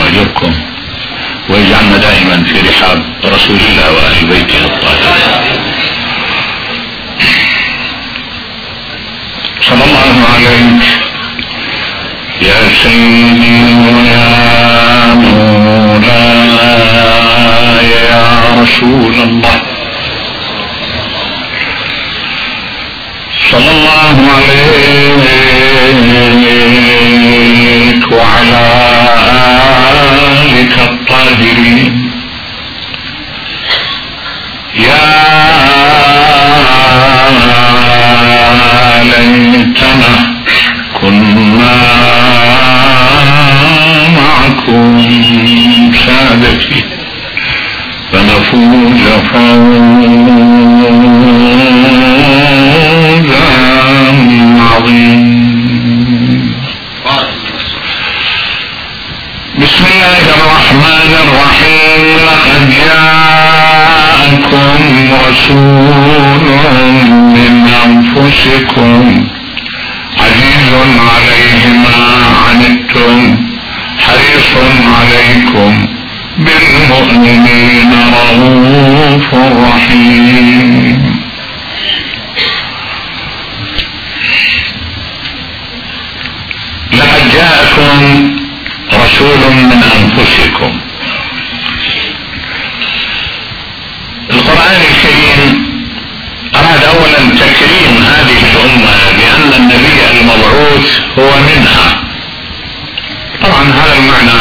وأجركم ويجعلنا دائما في رحاب رسول الله وأهل بيته الطاهرين. صلى الله عليك يا سيدي ويا مولاي يا رسول الله. صلى الله عليك وعلى آلك الطاهرين. يا ليتنا كنا معكم سادتي فنفوز فوزا عظيما. بسم الله الرحمن الرحيم. لقد جاءكم رسول من أنفسكم عزيز عليه ما عنتم حريص عليكم بالمؤمنين رؤوف رحيم. لقد جاءكم رسول من أنفسكم. القرآن الكريم أراد أولا تكريم هذه الأمة بأن النبي المبعوث هو منها. طبعا هذا المعنى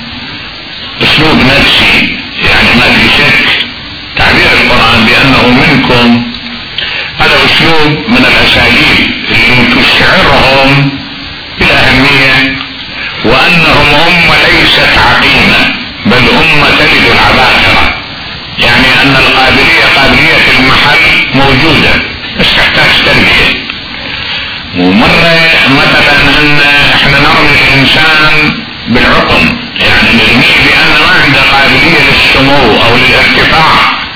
أسلوب نفسي، يعني ما في شك تعبير القرآن بأنه منكم هذا أسلوب من الأساليب اللي تشعرهم بالأهمية وأنهم أمة ليست عقيمة بل أمة تلد العباقرة، يعني أن قابلية المحل موجودة بس تحتاج تربية. ومرة مثلا أن احنا نرمي الإنسان بالعقم، يعني نرميه بأن ما عنده قابلية للسمو أو للارتفاع،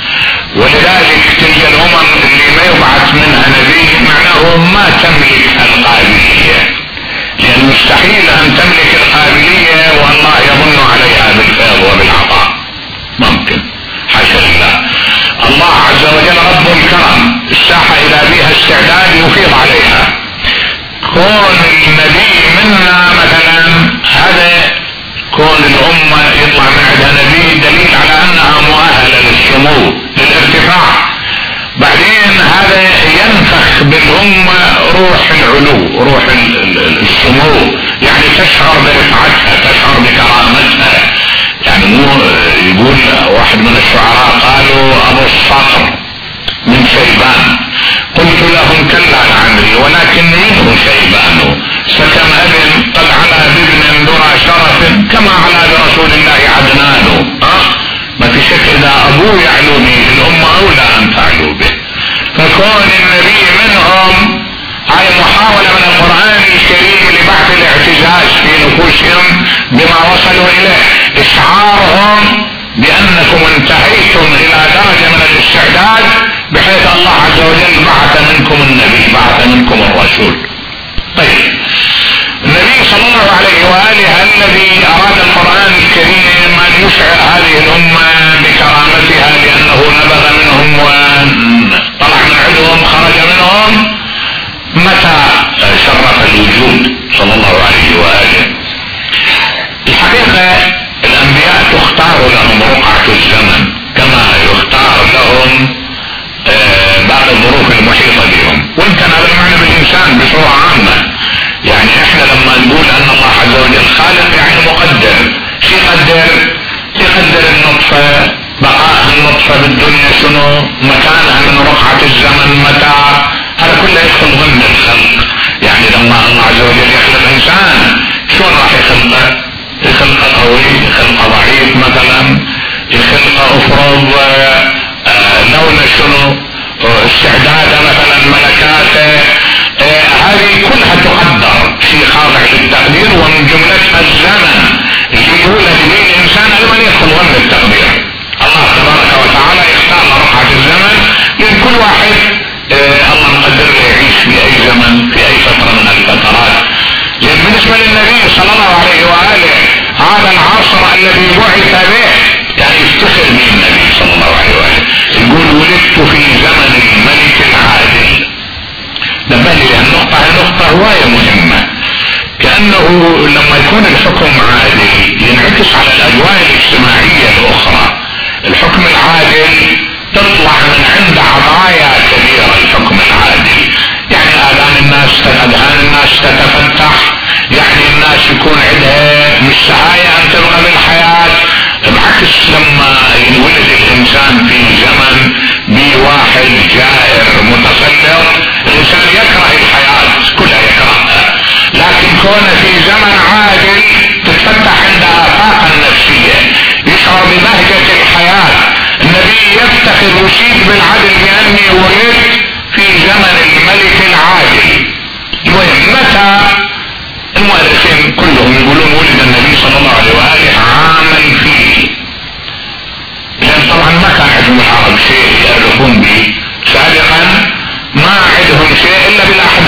ولذلك تلك الأمم اللي ما يبعث منها نبي معناه ما تملك القابلية، لأن مستحيل أن تملك القابلية والله يظن عليها بالفيض وبالعطاء، ممكن حاشا لله. الله عز وجل رب الكرم الساحة إذا بها استعداد يفيض عليها. كون النبي منا مثلا هذا كون الأمة يطلع من عندها نبي دليل على أنها مؤهلة للسمو للارتفاع. بعدين هذا ينفخ بالأمة روح العلو روح السمو، يعني تشعر برفعتها تشعر بكرامتها. يعني مو يقول واحد من الشعراء قالوا أبو الصقر من شيبان قلت لهم كلا لعمري ولكن منه شيبان سكن أب قد علا بابن ذرى شرف كما علا برسول الله عدنان. ما في شك إذا أبوه يعلو به الأمة أولى أن تعلو به. فكون النبي منهم هاي محاولة من القرآن الكريم لبعث الاعتزاز في نفوسهم بما وصلوا إليه، إشعارهم بأنكم انتهيتم إلى درجة من الاستعداد بحيث الله عز وجل بعث منكم النبي بعث منكم الرسول. طيب النبي صلى الله عليه وآله الذي أراد القرآن الكريم أن يشعر هذه الأمة بكرامتها لأنه نبذ منهم وطلع من عندهم خرج منهم، متى شرف الوجود صلى الله عليه وآله. الحقيقة الأنبياء تختار لهم رقعة الزمن كما يختار لهم بعض الظروف المحيطة بهم، وإن كان هذا المعنى بالإنسان بصورة عامة. يعني احنا لما نقول أن الله عز وجل خالق يعني مقدر، شو يقدر النطفة بقاء النطفة بالدنيا شنو مكانها من رقعة الزمن متى، هذا كله يدخل ضمن الخلق. يعني لما الله عز وجل يخلق إنسان شلون راح يخلقه؟ يخلقه قوي يخلقه ضعيف مثلا، يخلقه افرض لونه شنو استعداده مثلا ملكاته، هذه كلها تقدر شيء خاضع للتقدير، ومن جملتها الزمن اللي يولد به الانسان هذا من يدخل ضمن التقدير. الله تبارك وتعالى يختار رقعة الزمن لكل واحد الله مقدر له يعيش في اي زمن في اي فترة من الفترات. لان بالنسبة للنبي صلى الله عليه وآله هذا العصر لما يكون الحكم عادل ينعكس على الاجواء الاجتماعية الاخرى. الحكم العادل تطلع من عند عطايا كبيرة. الحكم العادل يعني اذهان الناس تتفتح، يعني الناس يكون عندها مشتهاية ان ترغب الحياة. بالعكس لما يولد الانسان في زمن بواحد جائر متسلط الانسان يكره الحياة كلها يكرهها، لكن كونه في زمن عادل تتفتح عند آفاق النفسية، يشعر ببهجة الحياة. النبي يفتخر ويشيد بالعدل بأني ولدت في زمن الملك العادل. متى المؤرخين كلهم يقولون ولد النبي صلى الله عليه وآله عاما فيه، لأن طبعا ما كان عندهم العرب شيء يعرفون به سابقا، ما عندهم شيء إلا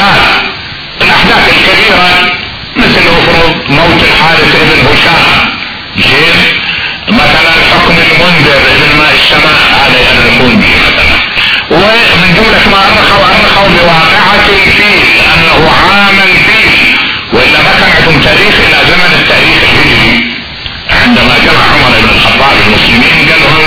الأحداث الكبيرة، مثل مفروض موت الحارث بن هشام، زين، مثلا حكم المنذر ابن ماء السماء هذا يعرفون به مثلا. ومن جملة ما أرخوا بواقعة الفيل أنه عاما فيه، وإلا ما كان عندهم تاريخ إلى زمن التاريخ الهجري. عندما جمع عمر بن الخطاب المسلمين قال لهم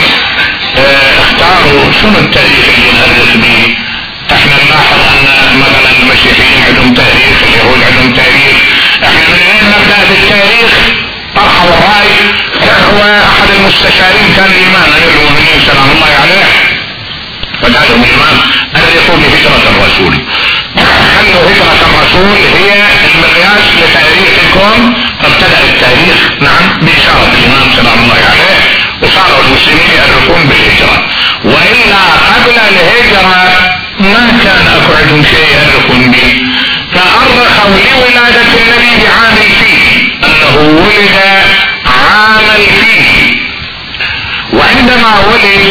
اختاروا شنو التاريخ اللي نهرس به. احنا نلاحظ ان مثلا المسيحيين عندهم تاريخ، اليهود عندهم تاريخ، احنا من وين نبدأ بالتاريخ؟ طرحوا الرأي. هو احد المستشارين كان الامام امير المؤمنين سلام الله عليه، فقال لهم الامام ارقوا بهجرة الرسول، خلوا هجرة الرسول هي المقياس لتاريخكم. فابتدأ التاريخ نعم بإشارة الامام سلام الله عليه، وصاروا المسلمين يعرفون بالهجرة. وإلا قبل الهجرة ما كان اكو عندهم شيء يعرفون به. فأرخوا لولادة النبي بعام فيه، انه ولد عاما فيه. وعندما ولد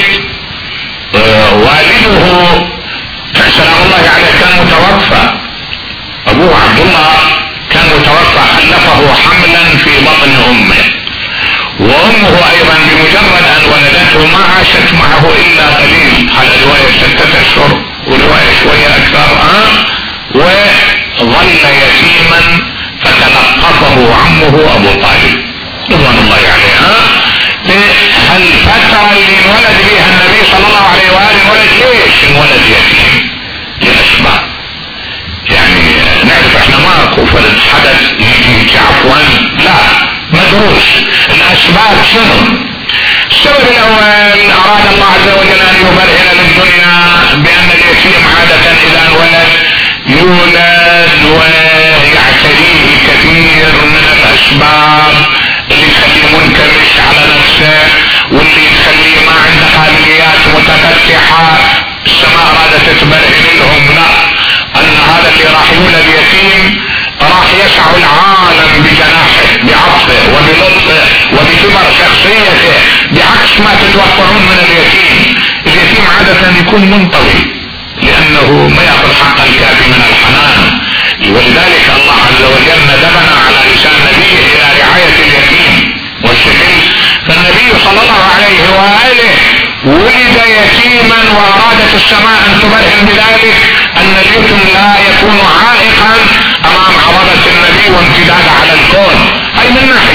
والده سلام الله عليه كان متوفى، ابوه عبد الله كان متوفى، خلفه حملا في بطن امه. وامه ايضا بمجرد ان ولدته ما عاشت معه الا قليل، على رواية 6 اشهر ورواية شوية اكثر، وظل يتيما فتلقفه عمه ابو طالب رضوان الله عليه. الفترة اللي انولد فيها النبي صلى الله عليه وآله ولد ليش انولد يتيم؟ لأسباب، يعني نعرف احنا ماكو فرد حدث يجي عفوا، لا، مدروس. الاسباب شنو؟ السبب الاول اراد الله عز وجل ان يبرهن للدنيا بان اليتيم عادة اذا انولد يولد ويعتريه كثير من الاسباب اللي تخليه منكمش على نفسه، واللي تخليه ما عنده قابليات متفتحة. السماء ارادت تبرهن لهم لا، ان هذا اللي راح يولد يتيم راح يسع العالم بجناحه بعطفه وبلطفه وبكبر شخصيته، بعكس ما تتوقعون من اليتيم. اليتيم عادة يكون منطوي لانه ما ياخذ حق الكافي من الحنان، ولذلك الله عز وجل ندبنا على لسان نبيه الى رعاية اليتيم والشكل. فالنبي صلى الله عليه وآله ولد يتيما، وارادت السماء ان تبرهن بذلك ان اليتم لا يكون عائقا امام عظمة النبي وامتداد على الكون. هاي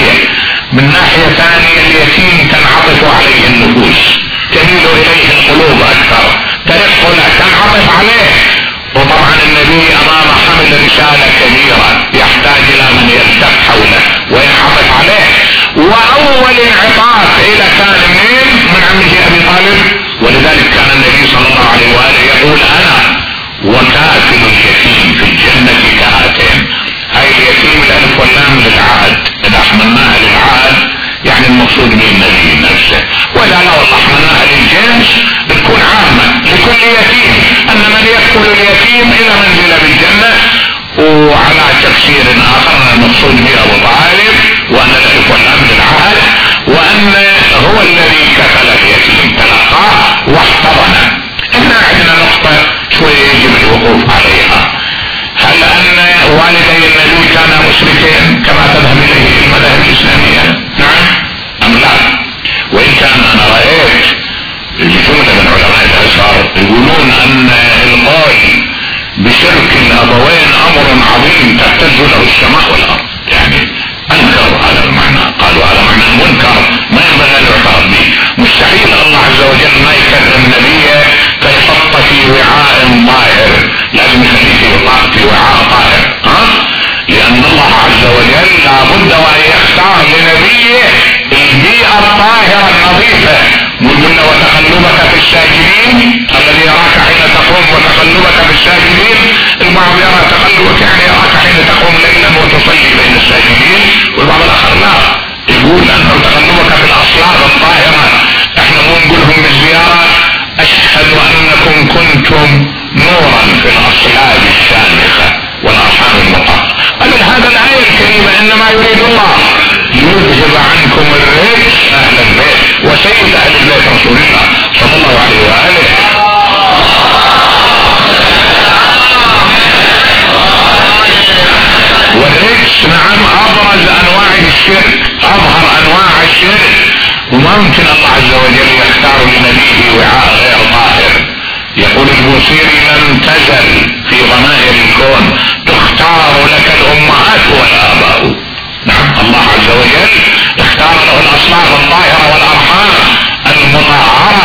من ناحية ثانية اليتيم تنعطف عليه النفوس، تميل اليه القلوب اكثر، ترق له، تنعطف عليه. وطبعا النبي امام حمل رسالة كبيرة يحتاج الى من يلتف حوله وينعطف عليه. واول انعطاف الى كان من عمه ابي طالب، ولذلك كان النبي صلى الله عليه وآله يقول انا وكافل اليتيم في الجنة كهاتين. هاي اليتيم الالف واللام للعهد، اذا حملناها للعهد يعني المقصود به النبي نفسه، واذا لو حملناها للجنس بتكون عامة لكل يتيم، ان من يدخل اليتيم الى منزله بالجنة. وعلى تفسير اخر المقصود به ابو طالب، وان الالف واللام للعهد، وان هو الذي كفل اليتيم تلقاه واحتضنه. احنا عندنا نقطة شوية يجب الوقوف عليها. هل ان والدي النبي كانا مشركين كما تذهب اليه المذاهب الاسلامية؟ نعم ام لا؟ وان كان انا رأيت جملة من علماء الازهر يقولون ان القول بشرك الابوين امر عظيم تهتز له السماء والارض، يعني مستحيل الله عز وجل ما يكرم نبيه فيحط في وعاء طاهر، لازم يخليه في وعاء طاهر. لأن الله عز وجل لابد وأن يختار لنبيه البيئة الطاهرة النظيفة. وقلنا وتقلبك في الساجدين، الذي يراك حين تقوم وتقلبك في الساجدين، البعض يرى تقلبك يعني يراك حين تقوم ليلا وتصلي بين الساجدين، والبعض الآخر لا، يقول أنه تقلبك في الأصلاب الطاهرة. احنا مو نقولهم بالزيارة أشهد أنكم كنتم نورا في الأصلاب الشامخة والأرحام المطهرة. قبل هذا الآية الكريمة إنما يريد الله يذهب عنكم الرجس أهل البيت، وسيد أهل البيت رسول الله صلى الله عليه وآله. والرجس نعم أبرز أنواع الشرك، أظهر أنواع الشرك، وممكن الله عز وجل يختار لنبيه وعاء غير طاهر. يقول البوصيري لم تزل في ضمائر الكون تختار لك الأمهات والآباء. نعم الله عز وجل اختار له الأصناف الطاهرة والأرحام المطهرة.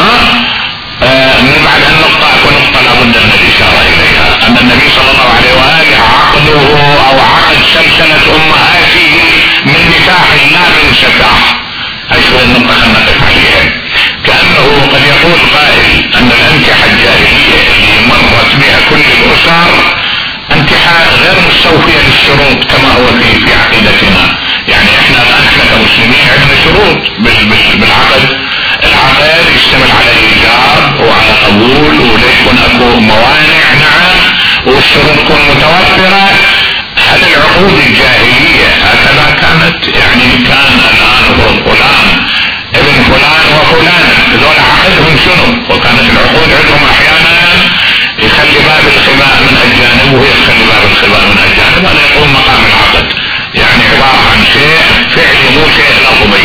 من بعد النقطة أكون نقطة لابد من الإشارة إليها، أن النبي صلى الله عليه وآله عقده أو عقد سلسلة أمهاته من نكاح لا من سفاح. أشبه النقطة خلنا نقف عليها. كأنه قد يقول قائل أن الأنكحة الجاهلية اللي مرت بها كل الأسر انكحة غير مستوفية للشروط كما هو في عقيدتنا. يعني احنا الآن احنا كمسلمين عندنا شروط بالعقد. العقد يشتمل على الإيجاب وعلى قبول وليكن أكو موانع نعم، والشروط تكون متوفرة. هل العقود الجاهلية هكذا كانت؟ يعني كان الآن فلان ابن فلان وفلان ذول عقدهم شنو؟ وكانت العقود عندهم احيانا يخلي باب الخباء من الجانب ويخلي باب الخباء من الجانب، هذا يقوم مقام العقد، يعني عبارة عن شيء فعلي مو شيء لفظي.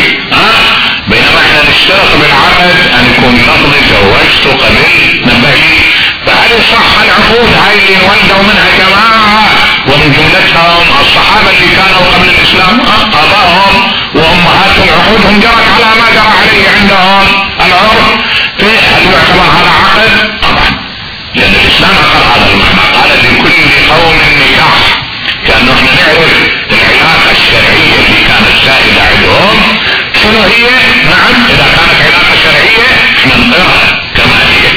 بينما احنا نشترط بالعقد ان يكون لفظي زوجت قبل نبهي. فهل صح العقود هاي اللي انولدوا منها جماعة ومن جملتهم الصحابة اللي كانوا قبل الاسلام ابائهم وامهاتهم عقودهم جرت على ما جرى عليه عندهم العرف؟ هل يعتبر هذا عقد؟ طبعا، لان الاسلام اقر هذا المعنى، قال لكل قوم نكاح. كانه احنا نعرف العلاقة الشرعية اللي كانت سائدة عندهم شنو هي. نعم اذا كانت علاقة شرعية احنا نقرها كما هي،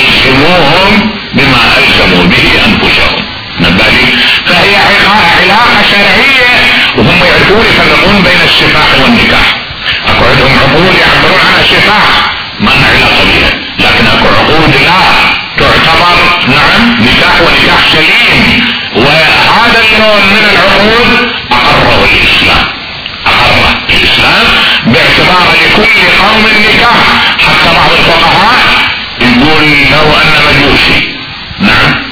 الزموهم بما الزموا به انفسهم. نبالي فهي علاقة شرعية، وهم يعرفون يفرقون بين السفاح والنكاح. اكو عندهم عقود يعبرون عنها سفاح ما لنا علاقة بها، لكن اكو عقود لا تعتبر نعم نكاح ونكاح سليم. وهذا النوع من العقود اقره الاسلام، اقره الاسلام باعتبار لكل قوم نكاح. حتى بعض الفقهاء يقول لو ان مجوسي نعم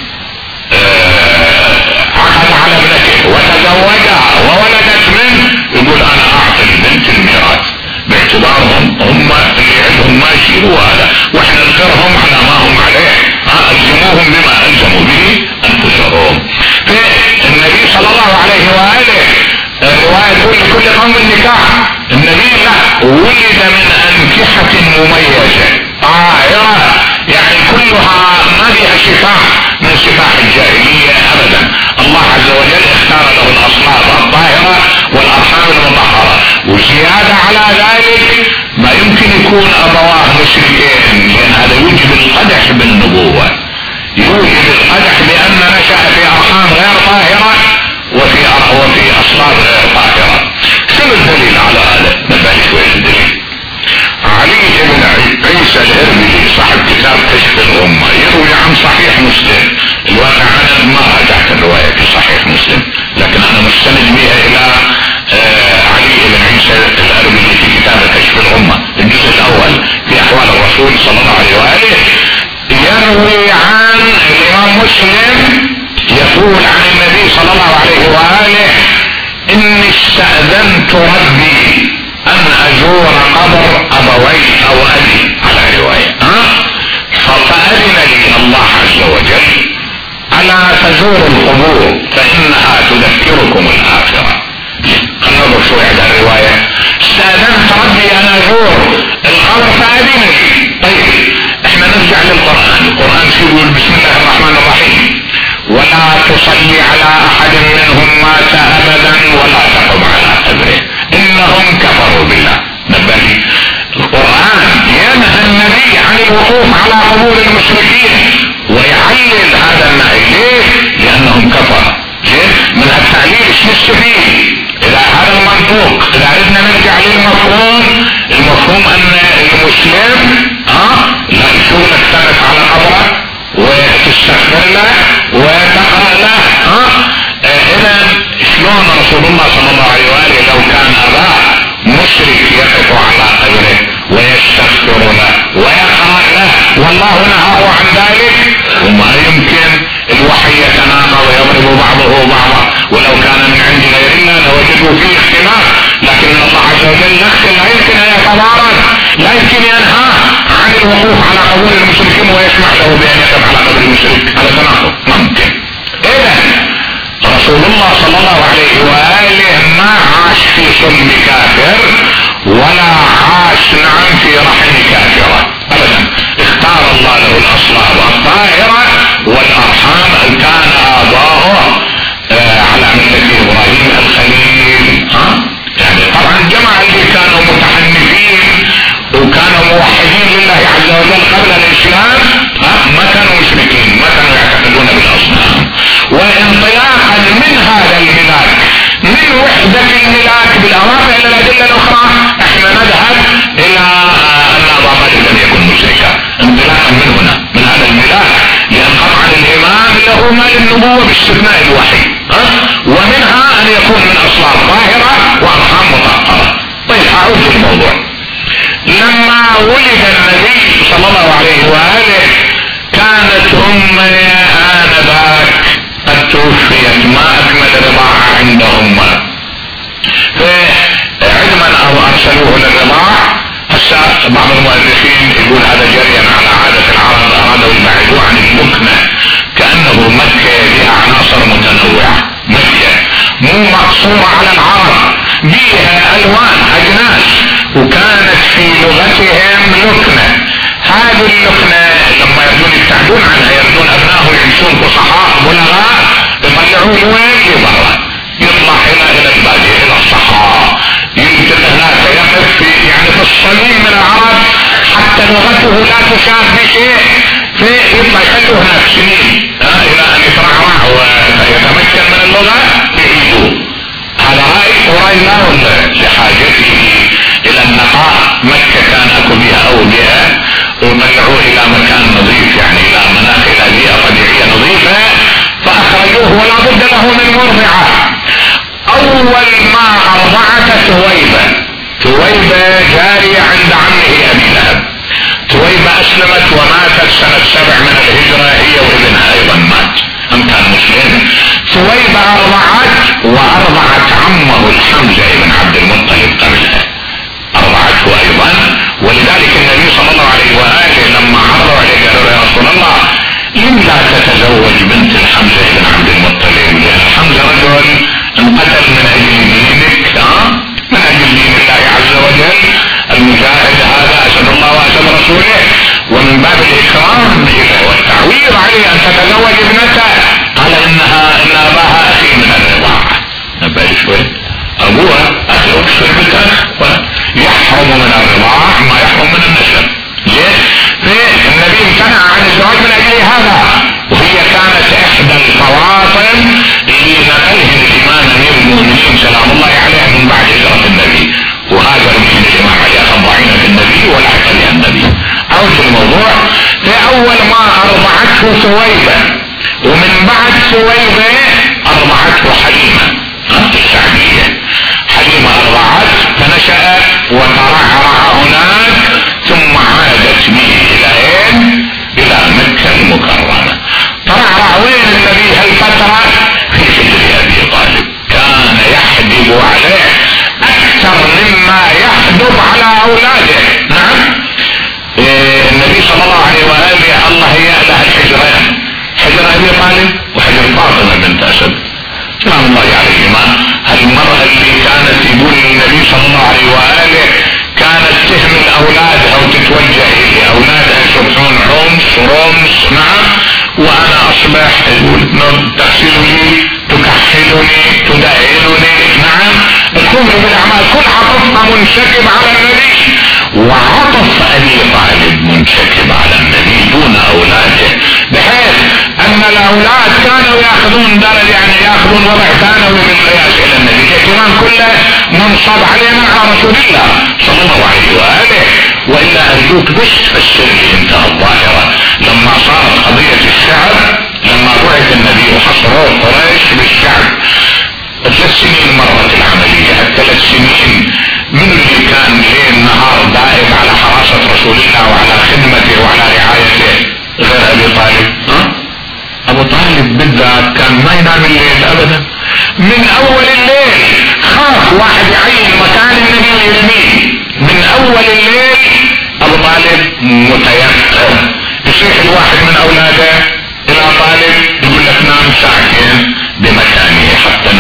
عقد على ابنته وتزوجها وولدت منه، يقول انا اعطي البنت الميراث باعتبارهم هم اللي عندهم ما يشيلوا هذا، واحنا نقرهم على ما هم عليه. الزموهم بما الزموا به انفسهم. فالنبي صلى الله عليه واله رواية تقول لكل قوم النكاح، النبي لا ولد من انكحة مميزة طاهرة، يعني كلها ما فيها سفاح من سفاح الجاهلية ابدا. الله عز وجل اختار له الاصناف الطاهرة والارحام المطهرة. وزيادة على ذلك ما يمكن يكون ابواه مشركين، لان هذا يوجب القدح بالنبوة، يوجب القدح بان نشأ في ارحام غير طاهرة وفي اصناف غير طاهرة. شنو الدليل على هذا؟ نبالي شوية الدليل. علي بن عيسى الهرملي صاحب كتاب كشف الأمة يروي عن صحيح مسلم. الواقع انا ما رجعت الرواية في صحيح مسلم، لكن انا مستند بها الى علي بن عيسى الهرملي في كتاب كشف الأمة الجزء الاول في احوال الرسول صلى الله عليه وآله. يروي عن الامام مسلم يقول عن النبي صلى الله عليه وآله اني استأذنت ربي ان ازور قبر ابوي او ابي على رواية فأذن لي الله عز وجل الا تزوروا القبور فانها تذكركم الاخرة. خلنا نظر شوي على الرواية. استأذنت ربي ان ازور القبر الله صلى الله عليه وآله ما عاش في صلب كافر ولا عاش نعم في رحم كافرة ابدا. اختار الله له الاصلاب الطاهرة والارحام. كان اباؤه على ملة ابراهيم الخليل. يعني طبعا جمع اللي كانوا متحنفين وكانوا موحدين لله عز وجل قبل الاسلام ما كانوا مشركين، ما كانوا يعتقدون بالاصنام. وانطلاقا من هذا الملاك، من وحدة الملاك بالاضافة الى الادلة الاخرى، احنا نذهب الى ان ابا طالب لم يكن مشركا انطلاقا من هنا، من هذا الملاك، لان قطعا الامام له ما للنبوة باستثناء الوحي، ومنها ان يكون من اصلاب ظاهرة وارحام مطهرة. طيب اعود للموضوع. لما ولد النبي صلى الله عليه وآله كانت امي آنذاك قد توفيت، ما اكمل الرضاعة عند امه، فعندما ارسلوه للرضاع. هسه بعض المؤرخين يقول هذا جريا على عادة العرب، ارادوا يبعدوا عن اللكنة، كأنه مكة بها عناصر متنوعة، مكة مو مقصورة على العرب، بها الوان اجناس، وكانت في لغتهم لكنة. هذه اللكنة لما يردون يبتعدون عنها، يردون ابنائهم يعيشون فصحاء بلغاء، يطلعون وين؟ لبرا، يطلع الى البادية الى الصحراء، يمكن هناك يقف في يعني في الصميم من العرب حتى لغته لا تشاف بشيء، فيطلع يخلوا هناك سنين الى ان يترعرع ويتمكن من اللغة يعيدوه. هذا رأي ورأي لا لحاجته الى النقاء. مكة كان اكو بها اودية ومنعوه الى مكان نظيف، يعني الى مناخ الى بيئة طبيعية نظيفة، فاخرجوه ولا بد له من مرضعة. اول ما ارضعت تويبة جارية عند عمه ابي لهب. تويبة اسلمت وماتت سنة 7 من الهجرة، هي وابنها ايضا مات، هم كان مسلم. تويبة وارضعت عمه الحمزة ابن عبد المطلب قبلها، ارضعته ايضا. ولذلك النبي صلى الله عليه وآله لما عرضوا عليه قالوا يا رسول الله لم لا تتزوج بنت الحمزة ابن عبد المطلب؟ لان الحمزة رجل انقتل من اجل دينك، من اجل دين الله عز وجل، المجاهد هذا اسد الله واسد رسوله، ومن باب الاكرام والتعويض عليه ان تتزوج ابنته. قال ان اباها اخي من الرضاعة. نبه شوي، ابوها اخي وشربت اخ، يحرم من الرضاعة ما يحرم من النسب. ليه؟ فالنبي امتنع عن الزواج من اجل هذا، وهي كانت احدى الفواطن اللي نقلها الامام امير المؤمنين سلام الله عليه من بعد هجرة النبي، وهاجر من الامام علي 40 في النبي ولحق بها النبي. عود الموضوع. فاول ما ارضعته ثويبة، ومن بعد ثويبة ارضعته حليمة السعدية. حليمة ارضعت فنشأ وترعرع هناك، ثم عادت به الى مكة المكرمة. ترعرع وين النبي هالفترة؟ في حجر ابي طالب. كان يحدب عليه اكثر مما يحدب على اولاده. نعم، النبي صلى الله عليه وآله الله يأله الحجرين، حجر ابي طالب وحجر فاطمة بنت اسد سلام الله عليهما. المرأة اللي كانت يقول النبي صلى الله عليه وآله كانت تهمل اولادها وتتوجه الى اولادها يصبحون رمس نعم، وانا اصبح تغسلني تكحلني تدهنني نعم، تقوم بالاعمال. كل عطفها منسكب على النبي، وعطف ابي طالب منسكب على النبي دون اولاده، بحيث ان الاولاد كانوا ياخذون درجة، يعني ياخذون وضع ثانوي بالقياس الى النبي. الاهتمام كله منصب علينا على رسول الله صلى الله عليه واله. والا ارجوك بس فسر لي انت الظاهرة لما صارت قضية الشعب، لما بعث النبي وحصروه قريش بالشعب 3 سنين مرت العملية. 3 سنين من اللي كان ليل نهار دائم على حراسة رسول الله وعلى خدمته وعلى رعايته غير ابي طالب؟ ابو طالب بالذات كان ما ينام الليل ابدا. من اول الليل خاف واحد يعين مكان النبي ويرميه. من اول الليل ابو طالب متيقظ. يصيح الواحد من اولاده الى طالب يقول لك نام ساعتين بمكانه حتى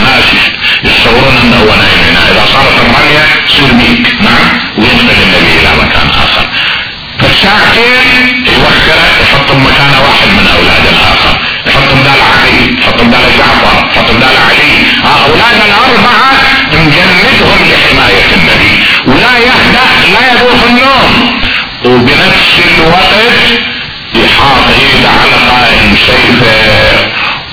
يصير بيك. نعم. وينقل النبي الى مكان اخر. فالساعتين يوخره يحطهم مكان واحد من اولاد الاخر، يحطهم بدال علي، يحطهم بدال جعفر، يحطهم بدال علي. اولاد الاربعه نجندهم لحمايه النبي، ولا يهدأ لا يذوق النوم، وبنفس الوقت يحاط ايده على قائم سيفه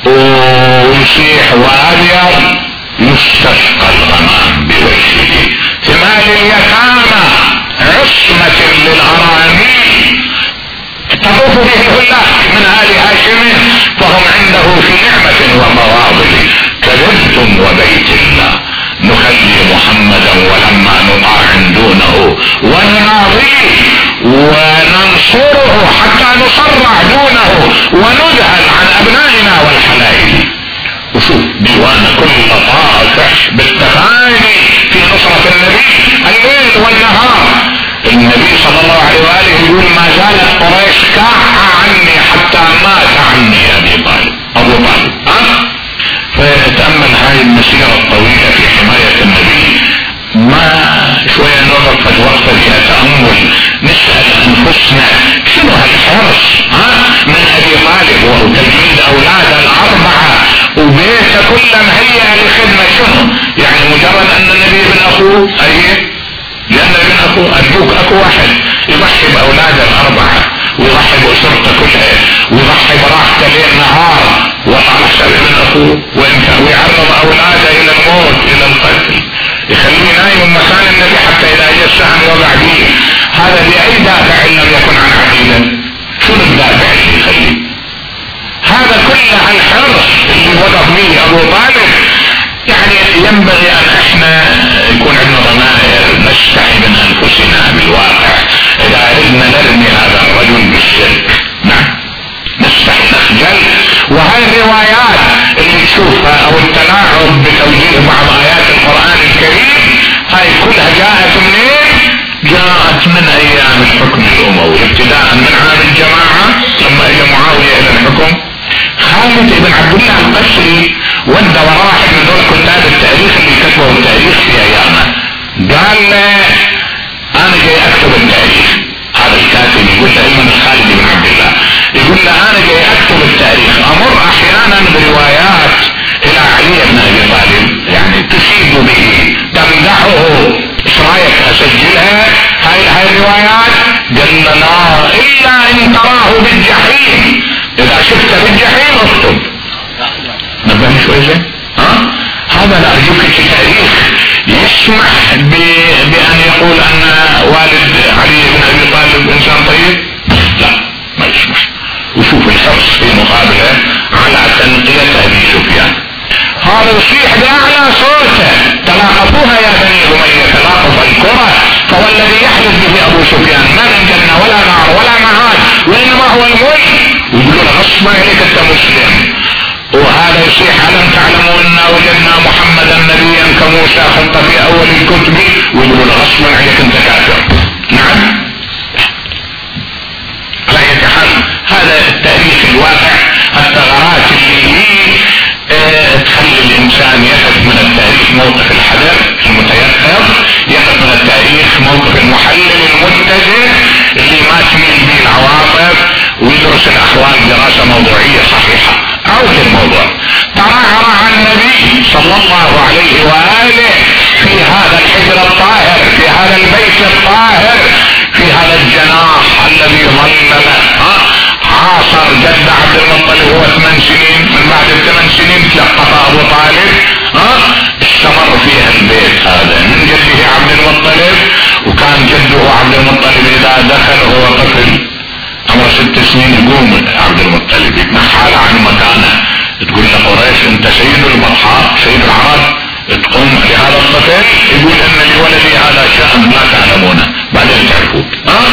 ويصيح وابيض يستسقى الغمام بوجهه. ثمال اليتامى عصمة للأرامل تطوف به الهلة من آل هاشم فهم عنده في نعمة وفواضل. كذبتم وبيت الله نخلي محمدا ولما نطاع دونه ونراضيه وننصره حتى نصرع دونه ونذهل عن أبنائنا والحلائل. وشوف ديوان كل طافح بالتفاني في نصرة النبي الليل والنهار. النبي صلى الله عليه وآله يقول ما زالت قريش كاحة عني حتى مات عني أبو طالب. فتأمل هاي المسيرة الطويلة في حماية النبي. ما شوية نوقف وقفة فيها تأمل، نسأل أنفسنا شنو هالحرص من أبي طالب وتجهيز أولاده الأربعة وبيته كله مهيئ للخدمة. شنو يعني مجرد أن النبي ابن أخوه لأن ابن أخوه أبوك أخو واحد يضحي بأولاده الأربعة ويضحي بأسرته كلها ويضحي براحته ليل نهار وعلى حساب ابن أخوه ويعرض أولاده إلى الموت إلى القتل، يخليه نايم مكان النبي حتى إذا جاء السهم يوضع به. هذا بأي دافع إن لم يكن عن عقيدة؟ شنو الدافع اللي يخليه؟ هذا كله الحرص اللي وقف به أبو طالب. يعني ينبغي أن احنا يكون عندنا ضمائر نستحي من أنفسنا بالواقع إذا أردنا نرمي هذا الرجل بالشرك. نعم نستحي نخجل. وهاي الروايات اللي تشوفها أو التلاعب بتوجيه بعض آيات القرآن الكريم هاي كلها جاءت منين؟ جاءت من أيام الحكم الأموي ابتداء من عام الجماعة لما اجى معاوية إلى الحكم. خالد بن عبد الله القسري ودى وراح من دول كتاب التاريخ اللي كتبوا التاريخ في ايامه، قال له انا جاي اكتب التاريخ. هذا الكاتب يقول له من خالد بن عبد الله يقول له انا جاي اكتب التاريخ، امر احيانا بروايات الى علي بن ابي طالب يعني تشيد به تمدحه، ايش رايك اسجلها هاي الروايات؟ قال له لا الا ان تراه بالجحيم، اذا شفت بالجحيم اكتب. نبهني شوي زين. هذا لا ارجوك في تاريخ يسمح بان يقول ان والد علي بن ابي طالب انسان طيب؟ لا ما يسمح. وشوف الحرص في مقابله على تنقية ابي سفيان. هذا يصيح باعلى صوته تلاقفوها يا بني اميه تلاقف الكره، فهو الذي يحدث به ابو سفيان ما من جنه ولا نار ولا معاد وانما هو الملك. ويقولون غصبا عليك انت مسلم. وهذا يصيح الم تعلموا انا وجدنا محمدا نبيا كموسى خط في اول الكتب، ويقولون غصبا عليك انت كافر. نعم على اي حال هذا التاريخ الواقع. الثغرات اللي تخلي الانسان يقف من التاريخ موقف الحذر المتيقظ، يقف من التاريخ موقف المحلل المتجه اللي ما تميل به العواطف ويدرس الاحوال دراسة موضوعية صحيحة. عود الموضوع. ترعرع النبي صلى الله عليه وآله في هذا الحجر الطاهر، في هذا البيت الطاهر، في هذا الجناح الذي ظلل عاصر جد عبد المطلب هو 8 سنين. من بعد ال8 سنين تلقف ابو طالب استمر فيها البيت هذا من جده عبد المطلب. وكان جده عبد المطلب اذا دخل هو طفل عمره 6 سنين يقوم عبد المطلب يتنحى عن مكانه، تقول له قريش انت سيد البطحاء سيد العرب تقوم لهذا الطفل؟ يقول ان لولدي هذا شأن لا تعلمونه بعدين تعرفون.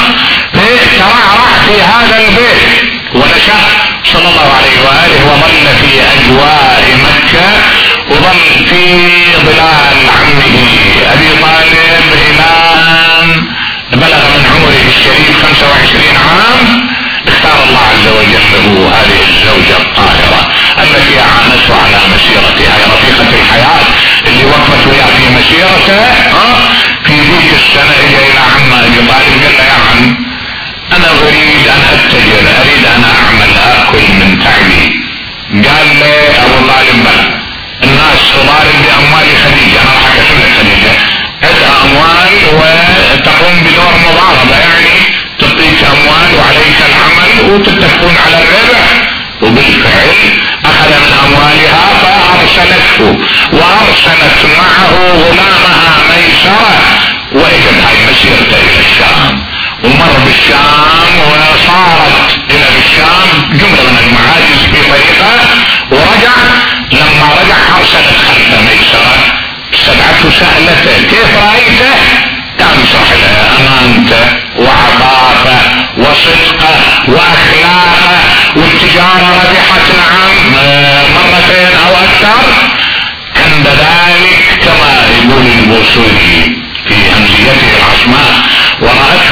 ترعرع في هذا البيت ونشأ صلى الله عليه وآله وظل في اجواء مكة وظل في ظلال عمه ابي طالب الى ان بلغ من عمره الشريف 25 عام. اختار الله عز وجل له هذه الزوجة الطاهرة التي اعانته على مسيرته، هي رفيقة الحياة اللي وقفت وياه في مسيرته في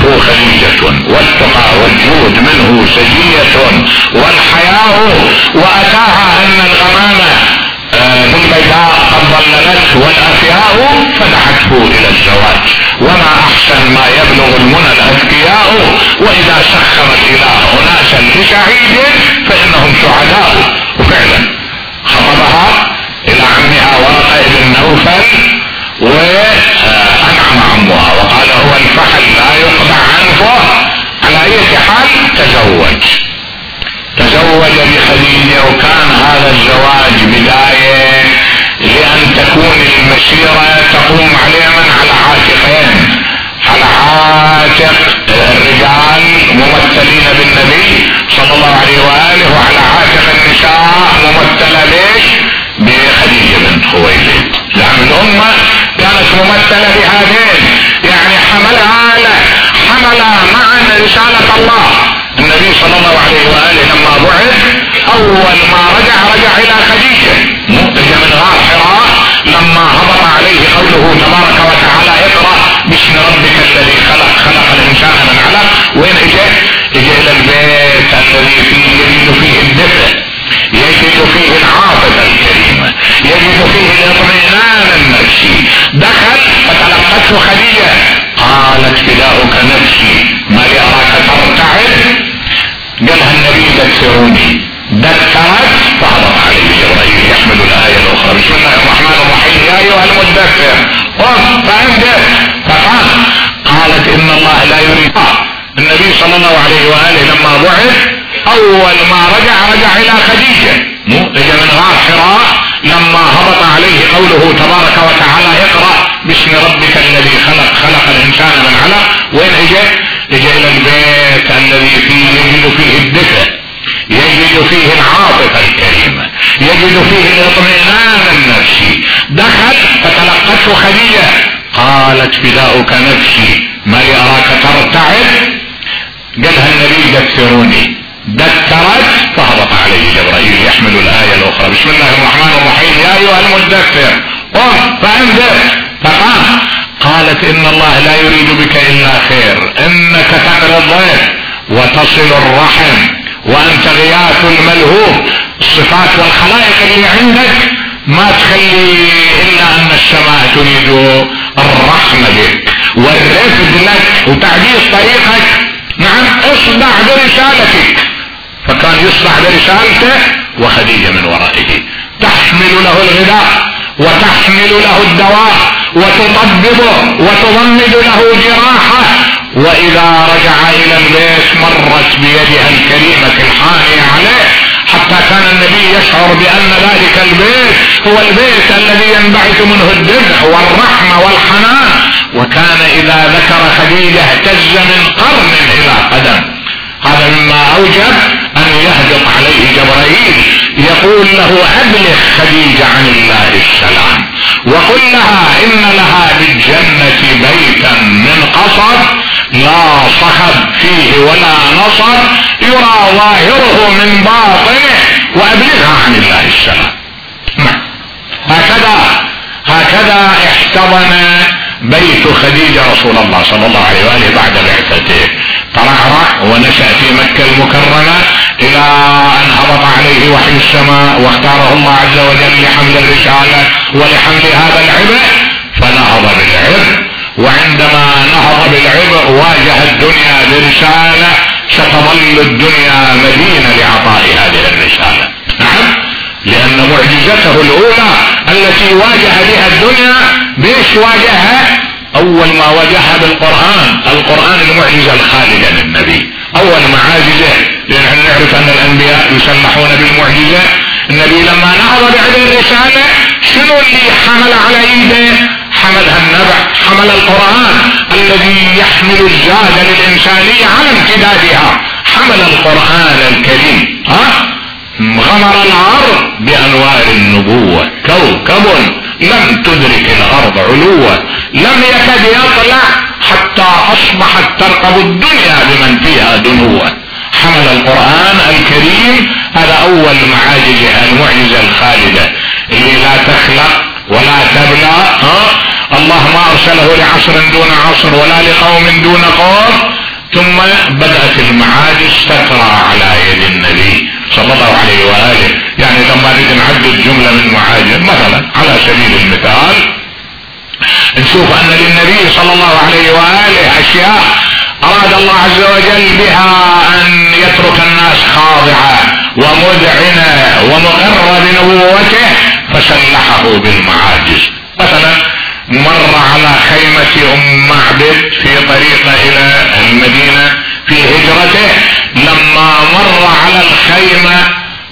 فدعته خديجة، والتقى والجود منه سجية، والحياء وأتاها أن الغمامة البيضاء قد ضللته والأفياء فدعته إلى الزواج. وما أحسن ما يبلغ المنى الأذكياء، وإذا سخر الإله أناسا لسعيد فإنهم سعداء. وفعلا خطبها إلى عمها ورقة بن نوفل، وأنعم عمها وقال هو الفحل لا يقطع عنفه. على أي حال تزوج بخديجة، وكان هذا الزواج بداية لأن تكون المسيرة تقوم على من؟ على عاتقين، على عاتق الرجال ممثلين بالنبي صلى الله عليه وآله، وعلى عاتق النساء ممثلة ليش؟ بخديجة بنت خويلد، لأن الأمة كانت ممثلة بهذين، يعني حمل معا رسالة الله. النبي صلى الله عليه وآله لما بعث أول ما رجع إلى خديجة مخرجة من غار حراء، لما هبط عليه قوله تبارك وتعالى اقرأ باسم ربك الذي خلق الإنسان من علق. وين اجى إلى البيت الذي يجد فيه الدفء، يجد فيه العاطفة الكريمة، يجد فيه الاطمئنان النفسي. دخل فتلقته خديجة قالت فداؤك نفسي ما لأراك ترتعد. قالها النبي دثروني، دثرت فهبط عليه جبريل يحمل الآية الأخرى بسم الله الرحمن الرحيم يا أيها المدثر قم فأنذر. قالت إن الله لا يريد. النبي صلى الله عليه وآله لما بعث أول ما رجع إلى خديجة مخرجة من غار حراء، لما هبط عليه قوله تبارك وتعالى اقرأ باسم ربك الذي خلق الإنسان من علق. وين اجى إلى البيت الذي يجد فيه الدفء، يجد فيه العاطفة الكريمة، يجد فيه الاطمئنان النفسي. دخل فتلقته خديجة قالت فداؤك نفسي ما لأراك ترتعد. قالها النبي دثروني، دثرت فهبط عليه جبريل يحمل الآية الأخرى بسم الله الرحمن الرحيم يا أيها المدثر قم فأنذر. فقام. قالت إن الله لا يريد بك إلا خير، إنك تقري الضيف وتصل الرحم وأنت غياث الملهوف. الصفات والخلائق اللي عندك ما تخلي إلا أن السماء تريد الرحمة بك والرفد لك وتعديل طريقك. نعم اصدع برسالتك. فكان يصدع برسالته وخديجة من ورائه تحمل له الغذاء وتحمل له الدواء وتطببه وتضمد له جراحه. وإذا رجع إلى البيت مرت بيدها الكريمة الحانية عليه، حتى كان النبي يشعر بأن ذلك البيت هو البيت الذي ينبعث منه الدفء والرحمة والحنان. وكان إذا ذكر خديجة اهتز من قرن إلى قدم. هذا مما أوجب أن يهبط عليه جبريل يقول له أبلغ خديجة عن الله السلام وقل لها إن لها بالجنة بيتا من قصب لا صخب فيه ولا نصب يرى ظاهره من باطنه وأبلغها عن الله السلام. هكذا احتضن بيت خديجة رسول الله صلى الله عليه وآله بعد بعثته. ترعرع ونشأ في مكة المكرمة إلى أن هبط عليه وحي السماء واختاره الله عز وجل لحمل الرسالة ولحمل هذا العبء، فنهض بالعبء. وعندما نهض بالعبء واجه الدنيا برسالة ستظل الدنيا مدينة لعطاء هذه الرسالة. نعم، لأن معجزته الأولى التي واجه بها الدنيا بيش واجهها؟ أول ما واجهها بالقرآن، القرآن المعجزة الخالدة للنبي، أول معاجزه. لأن نعرف أن الأنبياء يسمحون بالمعجزة. النبي لما نهض بعد الرسالة شنو اللي حمل على ايده؟ حملها النبع، حمل القرآن الذي يحمل الزاد للإنسانية على امتدادها، حمل القرآن الكريم. غمر الأرض بأنوار النبوة، كوكب لم تدرك الأرض علوة، لم يكد يطلع حتى أصبحت ترقب الدنيا بمن فيها دنوة. حمل القرآن الكريم، هذا أول معاجزها، المعجزة الخالدة اللي لا تخلق ولا تبلى. الله ما أرسله لعصر دون عصر ولا لقوم دون قوم، ثم بدأت المعاجز تترى على يد النبي صلى الله عليه وآله. يعني لما نريد نعدد جملة من معاجز مثلا على سبيل المثال نشوف أن للنبي صلى الله عليه وآله أشياء أراد الله عز وجل بها أن يترك الناس خاضعة ومذعنة ومقرة بنبوته فسلحه بالمعاجز. مثلا مر على خيمة أم معبد في طريقه إلى المدينة في هجرته، لما مر على الخيمة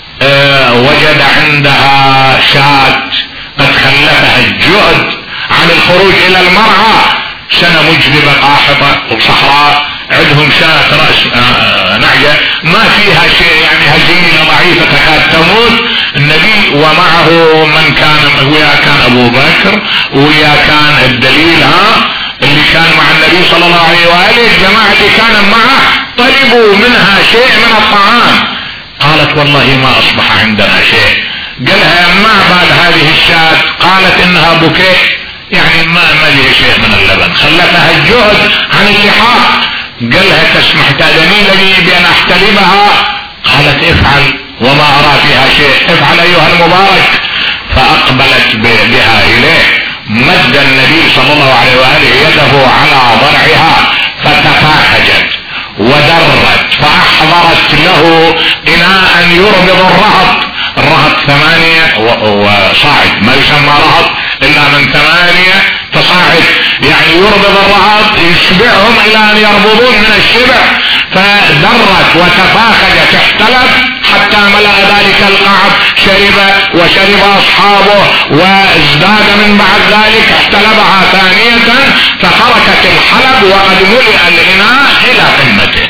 وجد عندها شاة قد خلفها الجهد عن الخروج إلى المرعى، سنة مجدبة قاحطة وصحراء، عندهم شاة رأس نعجة ما فيها شيء، يعني هزيمة ضعيفة تكاد تموت. النبي ومعه من كان ويا كان أبو بكر ويا كان الدليل اللي كان مع النبي صلى الله عليه وآله، الجماعة اللي كان معه طلبوا منها شيء من الطعام، قالت والله ما أصبح عندنا شيء. قالها ما بعد هذه الشاة؟ قالت إنها بكاء، يعني ما لي شيء من اللبن، خلتها الجهد عن اللحاق. قالها تسمح تأذنين لي بأن أحتلبها؟ قالت افعل وما أرى فيها شيء، افعل أيها المبارك. فأقبلت بها إليه، مد النبي صلى الله عليه وآله يده على ضرعها فتفاحجت ودرت، فأحضرت له إناء يربض الرهط. الرهط 8 وصاعد، ما يسمى رهط إلا من 8 تصاعد، يعني يربض الرهط يشبعهم إلى أن يربضون من الشبع. فدرت وتفاخجت احتلت حتى ملأ ذلك القعب، شرب أصحابه وازداد من بعد ذلك، احتلبها ثانية فتركت الحلب وقد ملئ الإناء إلى قمته.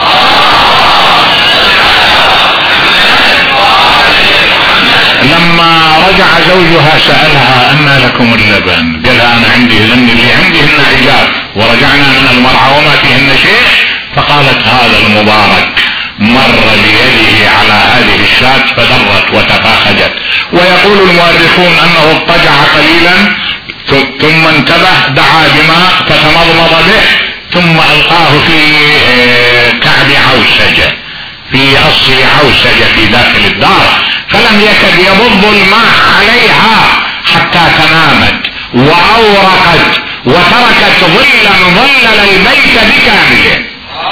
لما رجع زوجها سألها أن لكم اللبن؟ قالها أنا عندي اللي عندهن عجاف ورجعنا من المرعى وما فيهن شيء. فقالت هذا المبارك مر بيده على هذه الشاة فدرت وتفاخجت. ويقول المؤرخون أنه اضطجع قليلا ثم انتبه، دعا بماء فتمضمض به ثم ألقاه في كعب عوسجة، في أصل عوسجة في داخل الدار، فلم يكد يمض الماء عليها حتى تنامت وأورقت وتركت ظلا ظلل البيت بكامله.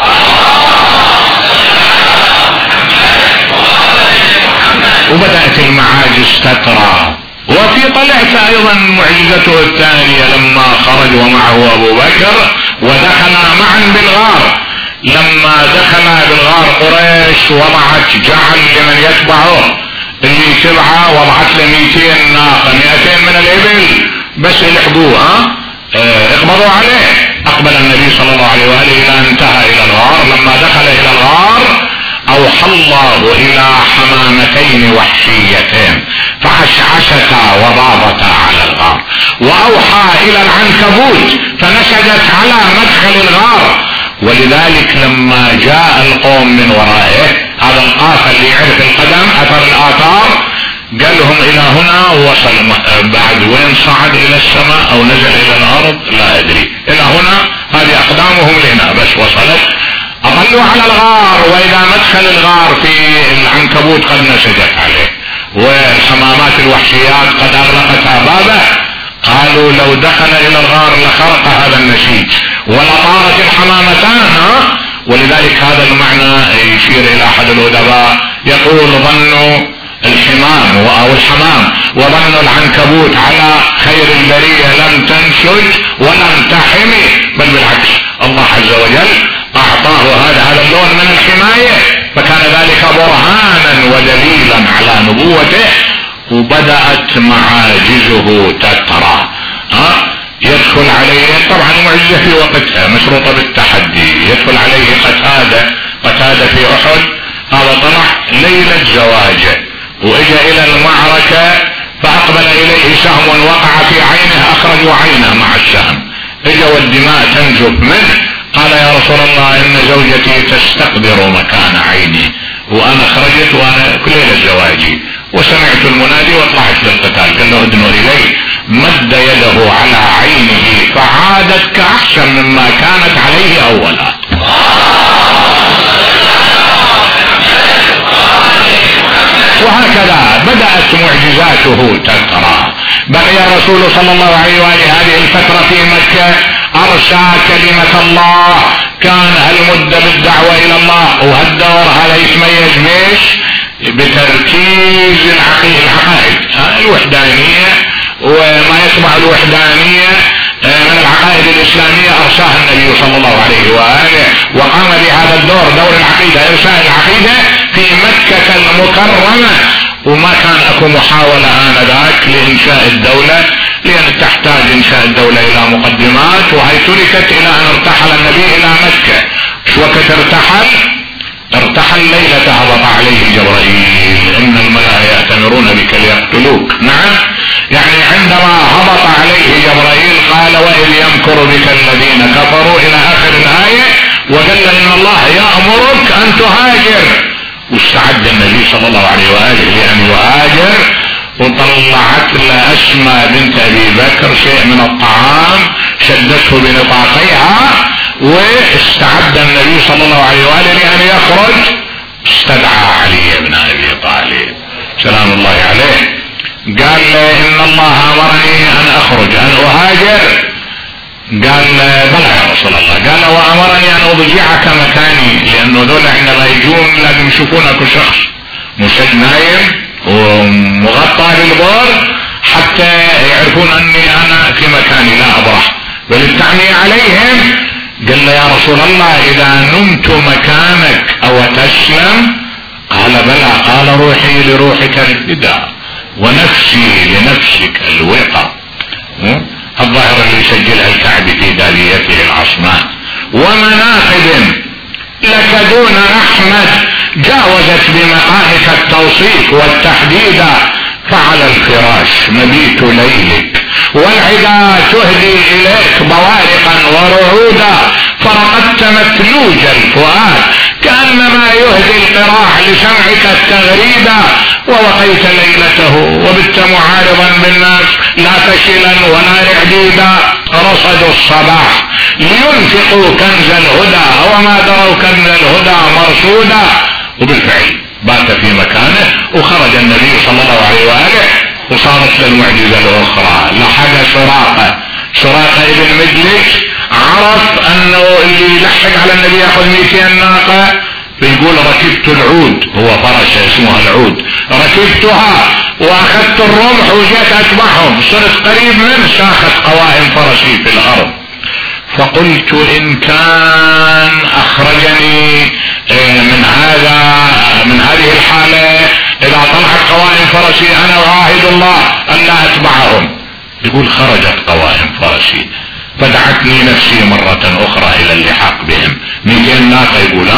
وبدأت المعاجز تترى. وفي طلعت أيضا معجزته الثانية لما خرج ومعه أبو بكر ودخل معا بالغار. لما دخل بالغار قريش وضعت جعل لمن يتبعه، اللي تبعه وضعت له 200 ناقة 200 من الإبل بس يلحقوه اقبضوا عليه. أقبل النبي صلى الله عليه وآله إلى انتهى إلى الغار. لما دخل إلى الغار أوحى الله إلى حمامتين وحشيتين فعشعشتا وضاضتا على الغار، وأوحى إلى العنكبوت فنشدت على مدخل الغار. ولذلك لما جاء القوم من ورائه، هذا القافل اللي يعرف القدم أثر الآثار، قال لهم إلى هنا وصل، بعد وين صعد إلى السماء أو نزل إلى الأرض لا أدري، إلى هنا هذه أقدامهم لهنا بس وصلت. أطلوا على الغار، وإذا مدخل الغار في العنكبوت قد نسجت عليه والحمامات الوحشيات قد أغلقت بابه. قالوا لو دخل إلى الغار لخرق هذا النسيج ولطارت الحمامتان. ولذلك هذا المعنى يشير إلى أحد الأدباء يقول ظنوا الحمام أو الحمام وظن العنكبوت على خير البرية لم تنسج ولم تحمي، بل بالعكس الله عز وجل أعطاه هذا اللون من الحماية، فكان ذلك برهانا ودليلا على نبوته. وبدأت معاجزه تترى. يدخل عليه طبعا معجزة في وقتها مشروطة بالتحدي. يدخل عليه قتادة في أحد، هذا طلع ليلة زواجه وإجا إلى المعركة فأقبل إليه سهم وقع في عينه، أخرجوا عينه مع السهم، إجا والدماء تنزف منه. قال يا رسول الله إن زوجتي تستقدر مكان عيني وأنا خرجت وأنا كل ليلة زواجي وسمعت المنادي وطلعت للقتال. قال له ادنوا إلي، مد يده على عينه فعادت كأحسن مما كانت عليه أولا. الرسول صلى الله عليه وآله هذه الفترة في مكة أرسى كلمة الله، كان هالمدة بالدعوة إلى الله، وهالدور هذا يتميز بيش؟ بتركيز العقائد الوحدانية وما يتبع الوحدانية من العقائد الإسلامية أرساها النبي صلى الله عليه وآله، وقام بهذا الدور، دور العقيدة، إرساء العقيدة في مكة المكرمة. وما كان اكو محاولة آنذاك لإنشاء الدولة، لأن تحتاج إنشاء الدولة إلى مقدمات، وهي تركت إلى أن ارتحل النبي إلى مكة. شو وقت ارتحل ليلة هبط عليه جبرائيل إن الملائكة يأتمرون بك ليقتلوك. نعم، يعني عندما هبط عليه جبرائيل قال وإذ يمكر بك الذين كفروا إلى آخر الآية، وقال إن الله يأمرك أن تهاجر. واستعد النبي صلى الله عليه وآله لأن يهاجر، وطلعت له أسماء بنت أبي بكر شيء من الطعام، شدته بنطاقيها، واستعد النبي صلى الله عليه وآله لأن يخرج. استدعى علي بن أبي طالب سلام الله عليه، قال له إن الله أمرني أن أخرج أن أهاجر. قال بلى يا رسول الله. قال وأمرني أن أضجعك مكاني، لأنه دول عندما يجون لازم يشوفونك شخص مسد نايم ومغطى بالبور حتى يعرفون أني أنا في مكاني لا أبرح، بل التعني عليهم. قال له يا رسول الله إذا نمت مكانك أو تسلم؟ قال بلى. قال روحي لروحك الفداء ونفسي لنفسك الوقى. الظاهر اللي يسجلها الكعبي في داليته العصماء. ومناقب لك دون أحمد جاوزت بمقامك التوصيف والتحديد، فعلى الفراش مبيت ليلك والعدا تهدي إليك بوارقا ورعودا، فرقدت متلوج الفؤاد كأنما يهدي القراع لسمعك التغريدا، ووقيت ليلته وبت معارضا بالناس لا فشلا ولا إعديدا. رصدوا الصباح لينفقوا كنز الهدى وما دروا كنز الهدى مرصودا. وبالفعل بات في مكانه، وخرج النبي صلى الله عليه وآله، وصارت للمعجزة الأخرى. لحق سراقة ابن مجلس عرف أنه اللي يلحق على النبي يأخذ 200 ناقة، بيقول ركبت العود، هو فرس اسمها العود، ركبتها واخذت الرمح وجيت اتبعهم، صرت قريب منه، شاخت قوائم فرسي في الارض. فقلت ان كان اخرجني من هذه الحالة اذا طلعت قوائم فرسي انا اعاهد الله ان لا اتبعهم. يقول خرجت قوائم فرسي فدعتني نفسي مرة اخرى الى اللحاق بهم. 200 ناقة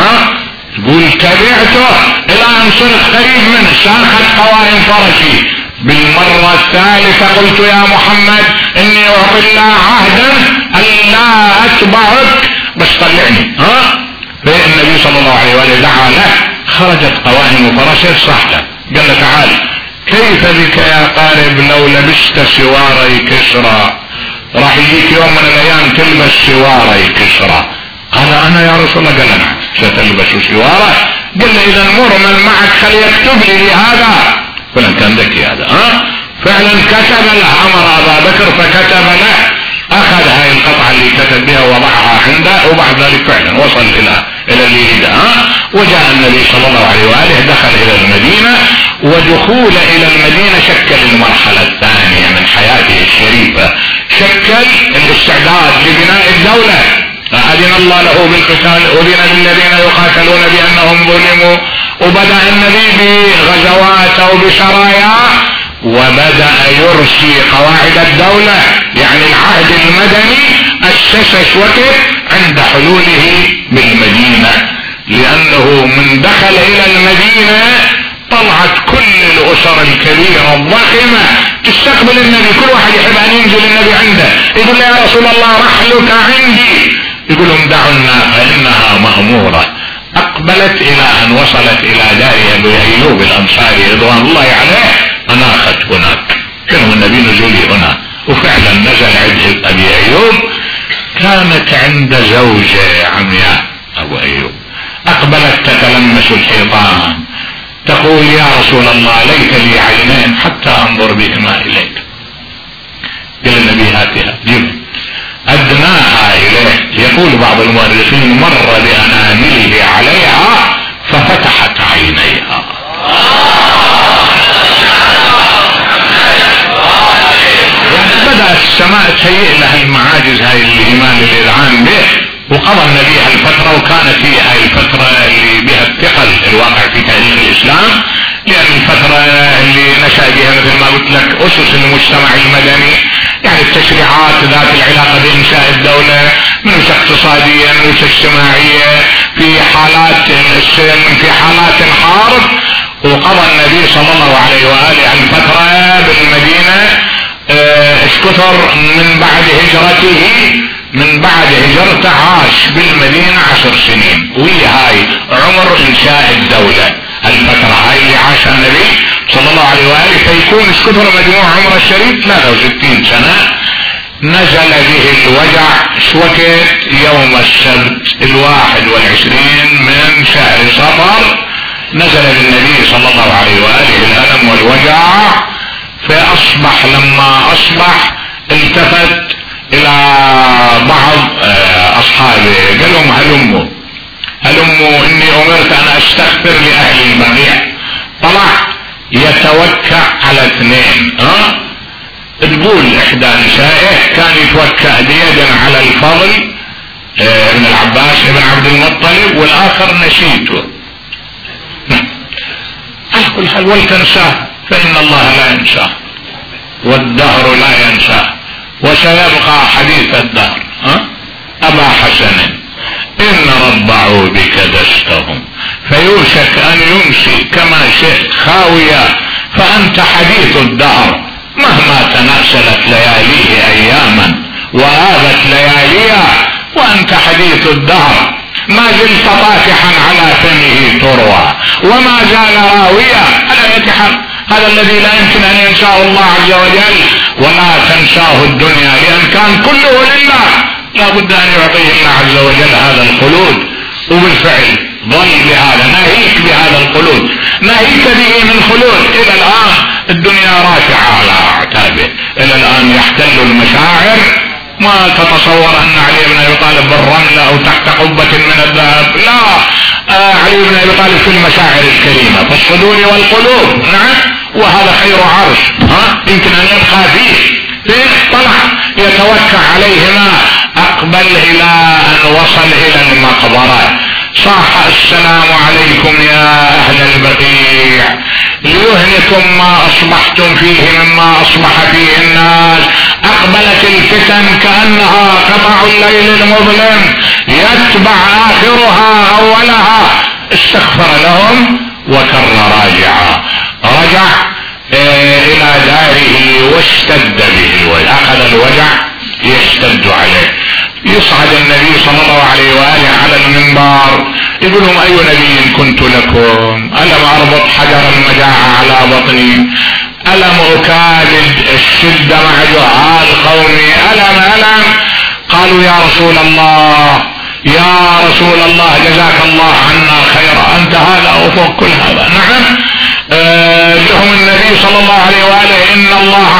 يقول تبعته الى ان صرت قريب منه، شاخت قوائم فرسي. بالمرة الثالثة قلت يا محمد اني اعطي الله عهدا ان لا اتبعك بس طلعني. فالنبي صلى الله عليه وآله دعا له، خرجت قوائم فرسه صح له. قال له تعال كيف بك يا قارب لو لبست سواري كسرى؟ راح يجيك يوم من الايام تلبس سواري كسرى. قال انا يا رسول الله؟ قال نعم ستلبس سواره. قال له اذا مر من معك خليكتب لي هذا. فلان كان ذكي هذا. فعلا كتب له، امر ابا بكر فكتب له، اخذ هاي القطعة اللي كتب بها ووضعها عنده، وبعد ذلك فعلا وصل الى اللي يريده. وجاء النبي صلى الله عليه وآله دخل الى المدينة، ودخول الى المدينة شكل المرحلة الثانية من حياته الشريفة، شكل الاستعداد لبناء الدولة. أذن الله له بالقتال، أذن للذين يقاتلون بأنهم ظلموا، وبدأ النبي بغزوات أو بسرايا، وبدأ يرسي قواعد الدولة. يعني العهد المدني أسس وقت عند حلوله بالمدينة، لأنه من دخل إلى المدينة طلعت كل الأسر الكبيرة الضخمة تستقبل النبي، كل واحد يحب أن ينزل النبي عنده، يقول له يا رسول الله رحلك عندي. يقول لهم دعونا فإنها مأمورة. أقبلت إلى أن وصلت إلى دار أبي أيوب الأنصاري رضوان الله عليه، أناخت هناك، كان النبي نزولي هنا، وفعلا نزل عند أبي أيوب. كانت عند زوجة عمياء أبو أيوب، أقبلت تتلمس الحيطان، تقول يا رسول الله ليت لي عينين حتى أنظر بهما إليك. قال النبي هاتها جيب. أدناها إليه. يقول بعض المؤرخين مر بأنامله عليها ففتحت عينيها. يعني بدأت السماء تهيئ لها المعاجز هاي الإيمان الإذعان به، وقضى النبي هالفترة، وكانت هي هاي الفترة اللي بها الثقل الواقع في تاريخ الإسلام، لأن الفترة اللي نشأ بها مثل ما قلت لك أسس المجتمع المدني، يعني التشريعات ذات العلاقة بإنشاء الدولة، من وجهة اقتصادية، من وجهة اجتماعية، في حالات السلم، في حالات الحرب. وقضى النبي صلى الله عليه وآله الفترة بالمدينة اشكثر من بعد هجرته، من بعد هجرته عاش بالمدينة 10 سنين، وهي هاي عمر إنشاء الدولة. الفترة هاي اللي عاشها النبي صلى الله عليه وآله، فيكون اشكثر مجموع عمر الشريف 63 سنة. نزل به الوجع شوكت يوم السبت 21 من شهر صفر، نزل بالنبي صلى الله عليه وآله الألم والوجع. فأصبح لما أصبح التفت إلى بعض أصحابه قال لهم هلموا إني أمرت أن أستغفر لأهل البقيع. طلع يتوكأ على 2. تقول إحدى نسائه كان يتوكأ بيدا على الفضل ابن العباس ابن عبد المطلب، والآخر نسيته. على كل حال ولتنساه فإن الله لا ينساه والدهر لا ينساه وسيبقى حديث الدهر. أبا حسن إن رضعوا بك دستهم فيوشك أن يمسي كما شئت خاويا، فأنت حديث الدهر مهما تناسلت لياليه أياما وآبت لياليها، وأنت حديث الدهر ما زلت طافحا على فمه تروى وما زال راويا. على أي حال هذا الذي لا يمكن أن ينساه الله عز وجل، ولا تنساه الدنيا، لأن كان كله لله، لا بد أن يعطيه الله عز وجل هذا الخلود. وبالفعل ظل بهذا، ناهيك بهذا الخلود، ناهيك به من خلود. إلى الآن الدنيا راكعة على أعتابه، إلى الآن يحتل المشاعر. ما تتصور أن علي بن أبي طالب بالرملة أو تحت قبة من الذهب، لا، علي بن أبي طالب في المشاعر الكريمة في الصدور والقلوب. نعم، وهذا خير عرش يمكن أن يبقى فيه. طلع يتوكل عليهما، أقبل إلى أن وصل إلى المقبرة، صاح السلام عليكم يا أهل البقيع، ليهنكم ما أصبحتم فيه مما أصبح فيه الناس. أقبلت الفتن كأنها قطع الليل المظلم يتبع آخرها أولها. استغفر لهم وكر راجعا، رجع إلى داره واشتد به الوجع، أخذ الوجع يشتد عليه. يصعد النبي صلى الله عليه وآله على المنبر يقول لهم أي نبي كنت لكم؟ ألم أربط حجر المجاعة على بطني؟ ألم أكابد الشدة مع جهال قومي؟ ألم قالوا يا رسول الله يا رسول الله جزاك الله عنا خيرا، أنت هذا وفوق كل هذا. نعم، لهم النبي صلى الله عليه وآله إن الله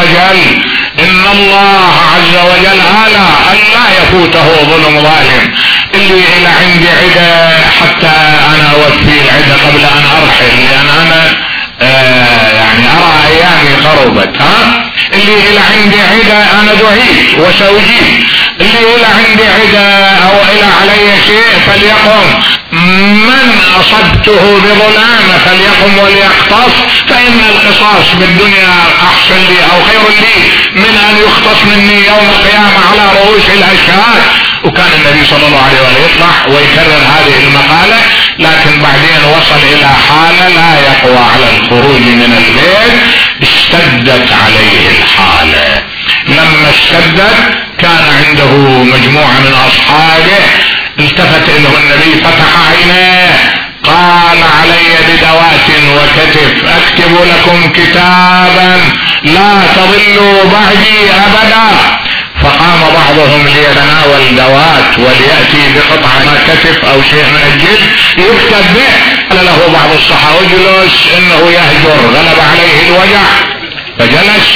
عز وجل ألا أن لا يفوته ظلم ظالم. اللي إلى عندي عدة حتى أنا أوفي العدة قبل أن أرحل، لأن أنا يعني أرى أيامي قربت. اللي إلى عندي عدة أنا دعيت وسأجيب، اللي إلى عندي عدة أو إلى علي شيء فليقم، من أصبته بظلام فليقم وليقتص، فإن القصاص بالدنيا أحسن لي أو خير لي من أن يختص مني يوم القيامة على رؤوس الأشهاد. وكان النبي صلى الله عليه وسلم يطلع ويكرر هذه المقالة، لكن بعدين وصل إلى حالة لا يقوى على الخروج من البيت، اشتدت عليه الحالة. لما اشتدت كان عنده مجموعة من أصحابه، التفت إليه النبي فتح عينيه قال علي بدوات وكتف أكتب لكم كتابا لا تضلوا بعدي أبدا. فقام بعضهم ليتناول دوات وليأتي بقطع كتف أو شيء من الجلد يكتب به. قال له بعض الصحابة اجلس إنه يهجر، غلب عليه الوجع فجلس.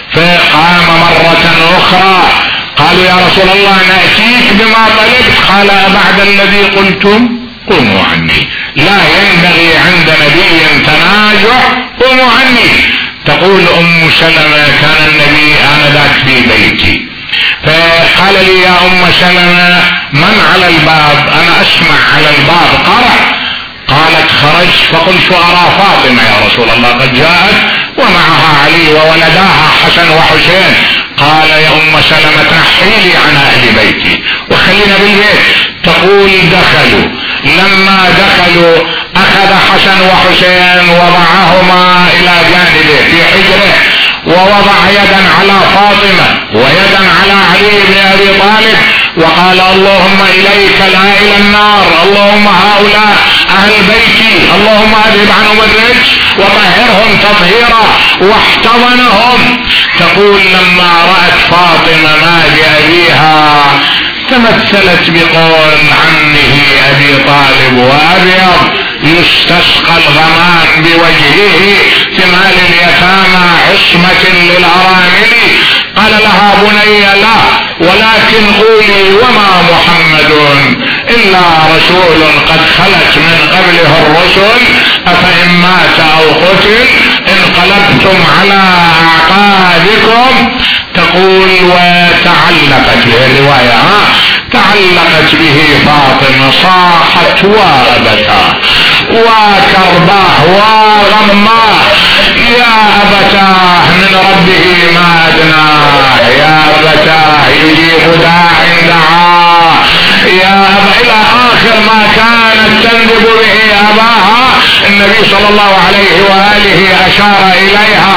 فقام مرة اخرى. قالوا يا رسول الله نأتيك بما طلبت. قال بعد الذي قلتم قوموا عني، لا ينبغي عند نبي تنازع، قوموا عني. تقول ام سلمة كان النبي آنذاك في بيتي، فقال لي يا ام سلمة من على الباب؟ انا اسمع على الباب قرع. قالت خرجت فقلت ارى فاطمة يا رسول الله قد جاءت ومعها علي وولداها حسن وحسين. قال يا ام سلمة تنحيلي عن اهل بيتي وخلينا بالبيت. تقول دخلوا، لما دخلوا اخذ حسن وحسين وضعهما الى جانبه في حجره، ووضع يدا على فاطمة ويدا على علي بن ابي طالب، وقال اللهم اليك لا الى النار، اللهم هؤلاء اهل بيتي، اللهم اذهب عنهم الرجس وطهرهم تطهيرا، واحتضنهم. تقول لما رأت فاطمة ما بأبيها تمثلت بقول عمه ابي طالب وابيض يستسقى الغمام بوجهه ثمال اليتامى عصمة للأرامل. قال لها بني لا، ولكن قولي وما محمد إلا رسول قد خلت من قبله الرسل أفإن مات أو قتل انقلبتم على أعقابكم. تقول وتعلقت به الرواية تعلقت به فاطمة، صاحت وابتاه وكرباه وغماه يا أبتاه من ربه ما أدناه، يا أبتاه يجيب داع دعاه، يا أبا إلى آخر ما كانت تندب به أباها. النبي صلى الله عليه وآله أشار إليها،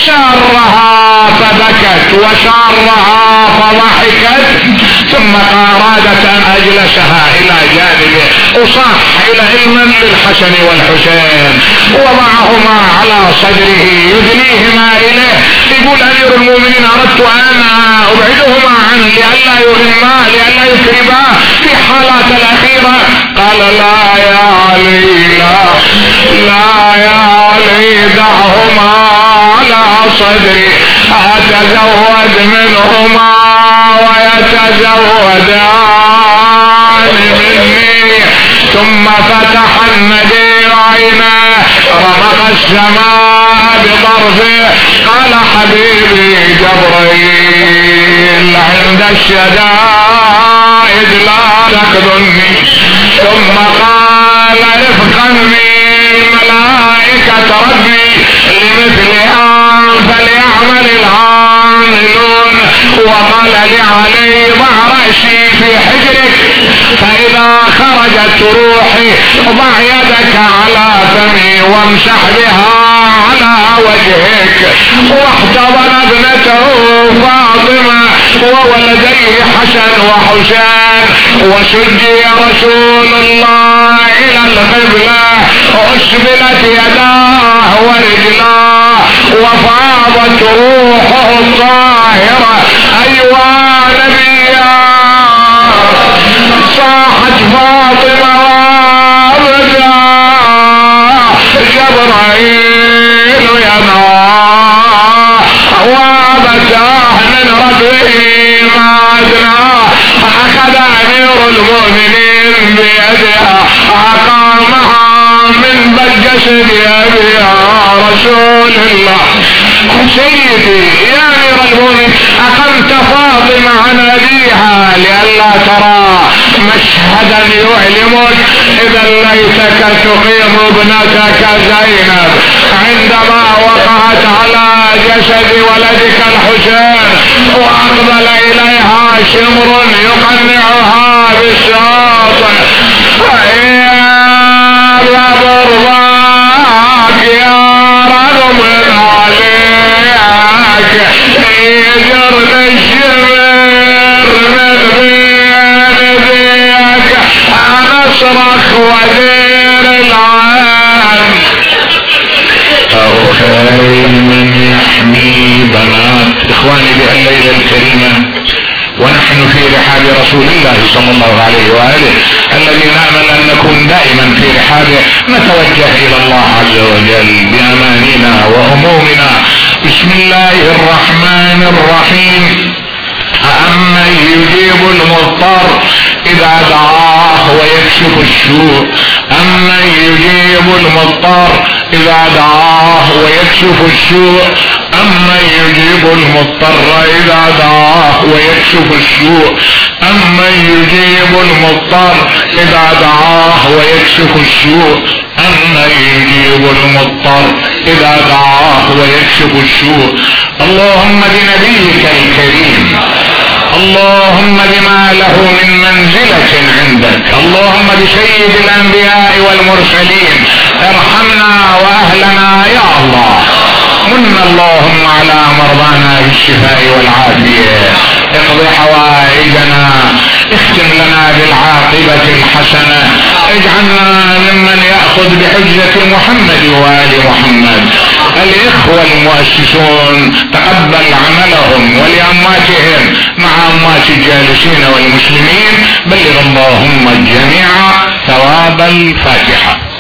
سارها فبكت وسارها فضحكت، ثم أرادت أن أجلسها إلى جانبه وصح إلى علما للحسن والحسين، وضعهما على صدره يدنيهما إليه. يقول أمير المؤمنين أردت أن أبعدهما عنه لئلا يهما لئلا يكربا في حالات الأخيرة. قال لا يا علي، لا يا علي دعهما على صدري أتزود منهما ويتزودان مني. ثم فتح النبي عيناه رمق السماء بطرفه قال حبيبي جبريل عند الشدائد لا تخذلني. ثم قال رفقا بي ملائكة ربي لمثلها فليعمل العاملون. وقال لعلي ضع رأسي في حجرك فإذا خرجت روحي ضع يدك على فمي وامسح بها على وجهك. واحتضن ابنته فاطمة وولديه حسن وحسين، وسجي رسول الله إلى القبلة، أسبلت يداه ورجلاه وفاضت روحه الطاهرة. أيوا نبيا صاحت فاطمة وابدا جبرائيل ينام وابتاه من ربه ما أدناه. أخذ أمير المؤمنين بيدها أقامها من بجسد أبيها رسول الله. سيدي يا أمير المؤمنين أقمت فاطمة عن أبيها لئلا ترى مشهدا يعلمك، إذا ليتك تقيم ابنتك زينب عندما وقعت على جسد ولدك الحسين وأقبل إليها شمر يقنعها بالشاط. يا برضاك يا رغم عليك يجرني الشمر من بين ذيك أنا أصرخ ودير العين. أخي من يحمي بنات إخواني بهالليلة الكريمة ونحن في رحاب رسول الله صلى الله عليه وآله الذي نأمل أن نكون دائما في رحابه. نتوجه إلى الله عز وجل بأماننا وهمومنا. بسم الله الرحمن الرحيم. أمن يجيب المضطر إذا دعاه ويكشف السوء. أمن يجيب المضطر إذا دعاه ويكشف السوء. أمن يجيب المضطر إذا دعاه ويكشف السوء. أمن يجيب المضطر إذا دعاه ويكشف السوء. أمن يجيب المضطر إذا دعاه ويكشف السوء. اللهم بنبيك الكريم، اللهم بما له من منزلة عندك، اللهم بسيد الأنبياء والمرسلين ارحمنا وأهلنا يا الله. من اللهم على مرضانا بالشفاء والعافية، اقض حوائجنا، اختم لنا بالعاقبة الحسنة، اجعلنا ممن يأخذ بحجة محمد وآل محمد. الإخوة المؤسسون تقبل عملهم ولأماتهم مع أمات الجالسين والمسلمين. بلغ اللهم الجميع ثواب الفاتحة.